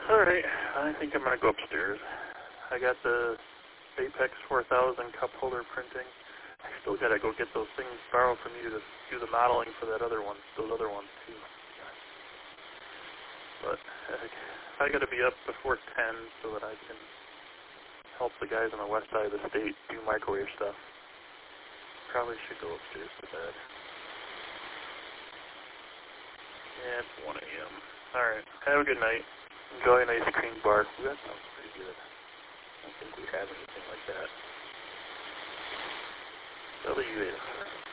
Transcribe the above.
Alright, I think I'm going to go upstairs. I got the Apex 4000 cup holder printing. I still got to go get those things borrowed from you to do the modeling for that other one, those other ones too. But I got to be up before 10 so that I can help the guys on the west side of the state do microwave stuff. Probably should go upstairs to bed. Yeah, it's 1 a.m. Alright, have a good night. Enjoy an ice cream bar. Ooh, that sounds pretty good. I don't think we have anything like that. W.S.